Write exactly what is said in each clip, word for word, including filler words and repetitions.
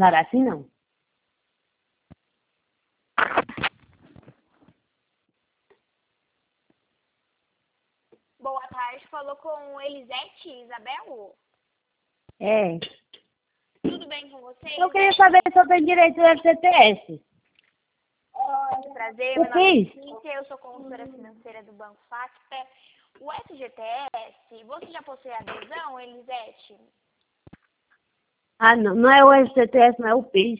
Lara, assim não. Boa tarde, falou com Elisete, Isabel? É. Tudo bem com você? Eu queria saber se eu tenho direito ao F G T S. Prazer, Eu meu nome é fiz. Cíntia, eu sou consultora financeira do Banco Facta. O F G T S, você já possui adesão, Elisete? Ah, não. Não é o F G T S, não é o PIS.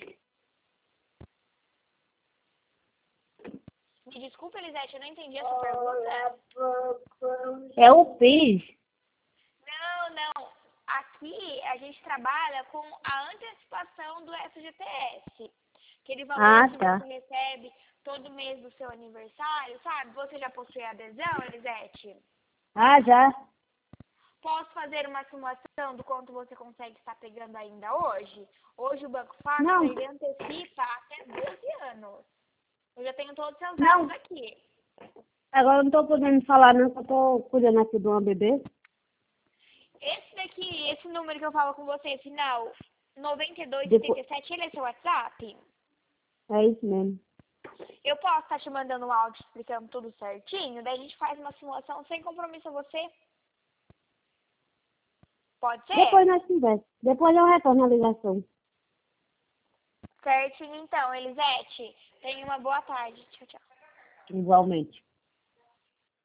Me desculpa, Elisete, eu não entendi a sua pergunta. É o PIS. Não, não. Aqui a gente trabalha com a antecipação do F G T S. Aquele valor Ah, que tá. você recebe todo mês do seu aniversário, sabe? Você já possui adesão, Elisete? Ah, já. Posso fazer uma simulação do quanto você consegue estar pegando ainda hoje? Hoje o Banco Facta, Não. ele antecipa até doze anos. Eu já tenho todos os seus Não. dados aqui. Agora eu não tô podendo falar, não, que eu tô cuidando aqui de uma bebê. Esse daqui, esse número que eu falo com você, final noventa e dois, Depois... setenta e sete, ele é seu WhatsApp? É isso mesmo. Eu posso estar te mandando um áudio explicando tudo certinho? Daí a gente faz uma simulação sem compromisso a você? Pode ser? Depois nós conversamos. Depois eu retorno a ligação. Certinho então, Elisete. Tenha uma boa tarde. Tchau, tchau. Igualmente.